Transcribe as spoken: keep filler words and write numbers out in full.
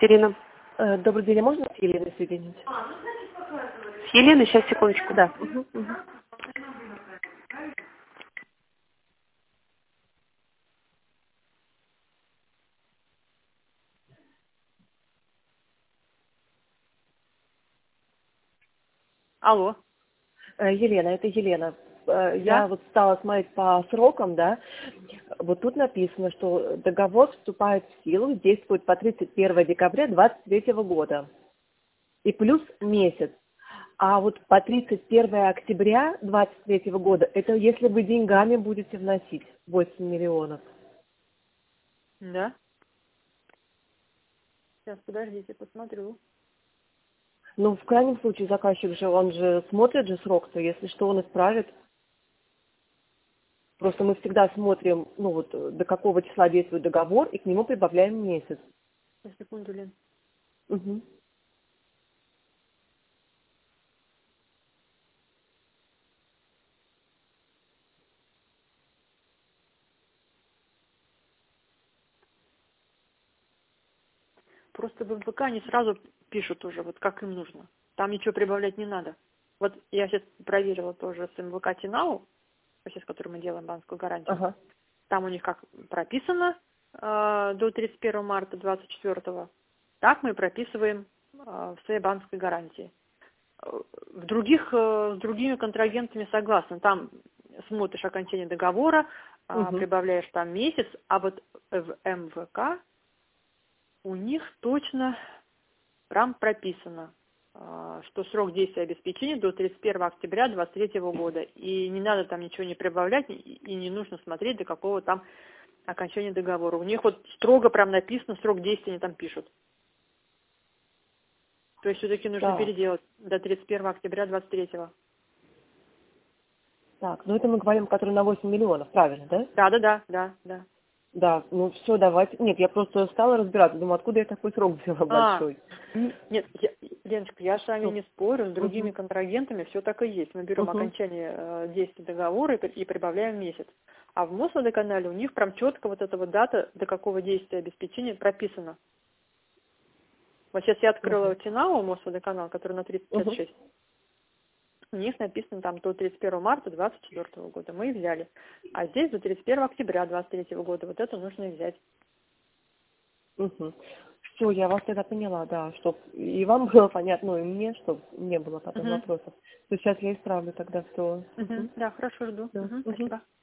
Ирина. Э, Добрый день, а можно с Еленой соединить? С Еленой, сейчас, секундочку. Да. Мгм, мгм. Алло. Э, Елена, это Елена. Э, Да? Я вот стала смотреть по срокам, да. Вот тут написано, что договор вступает в силу, действует по тридцать первое декабря двадцать третьего года. И плюс месяц. А вот по тридцать первое октября двадцать третьего года, это если вы деньгами будете вносить восемь миллионов. Да. Сейчас, подождите, посмотрю. Ну, в крайнем случае, заказчик же, он же смотрит же срок-то, если что, он исправит. Просто мы всегда смотрим, ну вот, до какого числа действует договор, и к нему прибавляем месяц. Сейчас, секунду, Лен. Угу. Просто в МВК они сразу пишут уже, вот как им нужно. Там ничего прибавлять не надо. Вот я сейчас проверила тоже с МВК Тинау, сейчас, с которым мы делаем банковскую гарантию. Ага. Там у них как прописано э, до тридцать первого марта двадцать четвёртого, так мы прописываем э, в своей банковской гарантии. В других, э, с другими контрагентами согласна. Там смотришь окончание договора, а, Угу. прибавляешь там месяц, а вот в МВК у них точно прям прописано, а, что срок действия обеспечения до тридцать первого октября двадцать третьего года. И не надо там ничего не прибавлять, и и не нужно смотреть, до какого там окончания договора. У них вот строго прям написано, срок действия они там пишут. То есть все-таки нужно Так, переделать до тридцать первого октября двадцать третьего. так, ну это мы говорим, который на восемь миллионов, правильно, да? Да, да, да, да, да. Да, ну все, давайте. Нет, я просто стала разбираться, думаю, откуда я такой срок взяла А, большой. н- нет, я, Леночка, я с вами Ну, не спорю, с другими угу. контрагентами все так и есть. Мы берем Угу. окончание э, действия договора и, при- и прибавляем месяц. А в Мосводоканале у них прям четко вот эта вот дата, до какого действия обеспечения прописана. Вот сейчас я открыла Угу. Тинау, Мосводоканал, который на тридцать пятьдесят Угу. шесть. У них написано там до тридцать первого марта двадцать четвёртого года. Мы и взяли. А здесь до тридцать первого октября двадцать третьего года. Вот это нужно и взять. Угу. Все, я вас тогда поняла, да, чтоб и вам было понятно, и мне, чтобы не было потом Угу. вопросов. То сейчас я исправлю тогда все. Угу. Да, хорошо, жду. Да. Угу. Угу. Спасибо.